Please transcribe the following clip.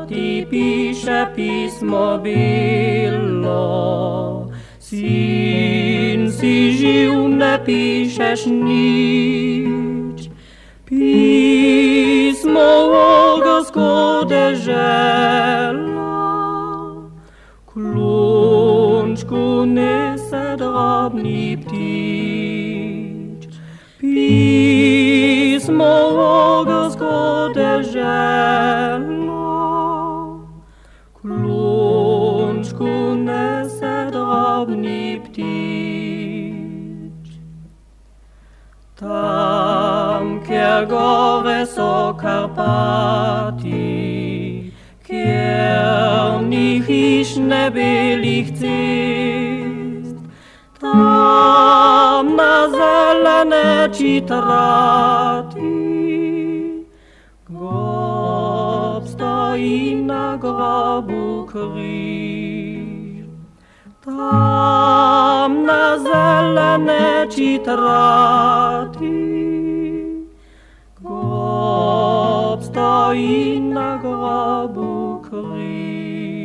ti piše pismo bilo. Sin si živ, ne pišeš nič. Pismo o Gospode žela, klunčku nese drobni ptič. Pismo o Gospode žela, klunčku nese drobni ptič. Tam, kjer gore so Karpati, kjer ni hiš ne belih cest, tam na zelene čitrati, grob stoji na grobu križ. Tam na zelene čitrati, grob stoji na grobu križ.